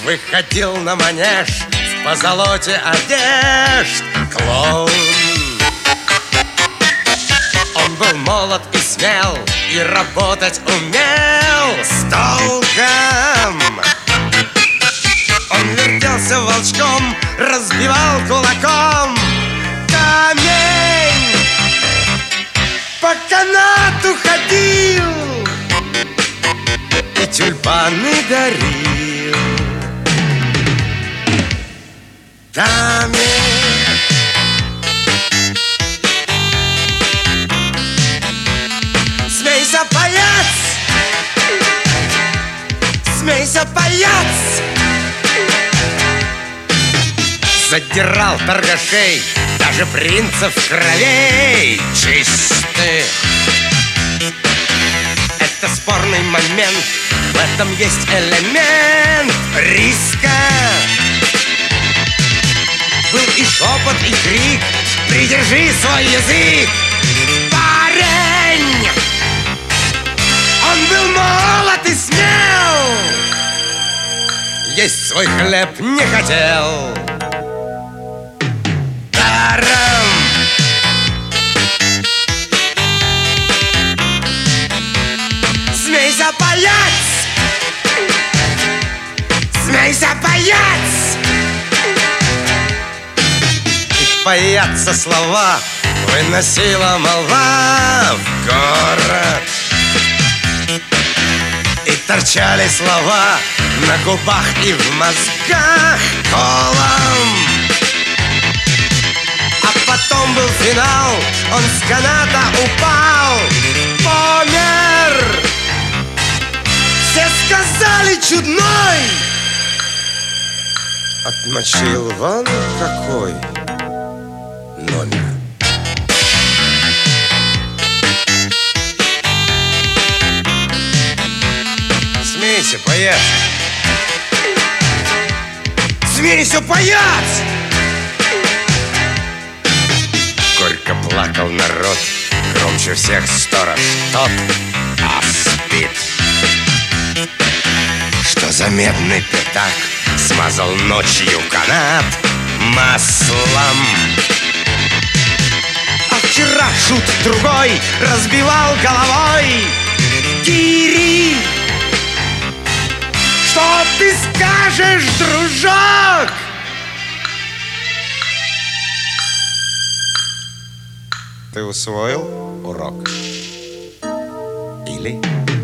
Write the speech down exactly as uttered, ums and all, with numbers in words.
Выходил на манеж в позолоте одежд клоун. Он был молод и смел, и работать умел с толком. Он вертелся волчком, разбивал кулаком камень, по канату ходил и тюльпаны дарил. Даме смейся, паяц! Смейся, паяц! Задирал торгашей, даже принцев кровей чистых. Это спорный момент, в этом есть элемент риска. Был и шепот, и крик: придержи свой язык, парень! Он был молод и смел, есть свой хлеб не хотел. Даром смейся, паяц! Смейся, паяц! И паяца слова выносила молва в город. И торчали слова на губах и в мозгах колом. А потом был финал, он с каната упал, помер. Все сказали: чудной. Отмочил вон какой номер. Смейся, паяц! Смейся, паяц! Горько плакал народ, громче всех сторож тот, а спит. Что за медный пятак смазал ночью канат маслом. А вчера шут другой разбивал головой гири. Что ты скажешь, дружок? Ты усвоил урок? Или...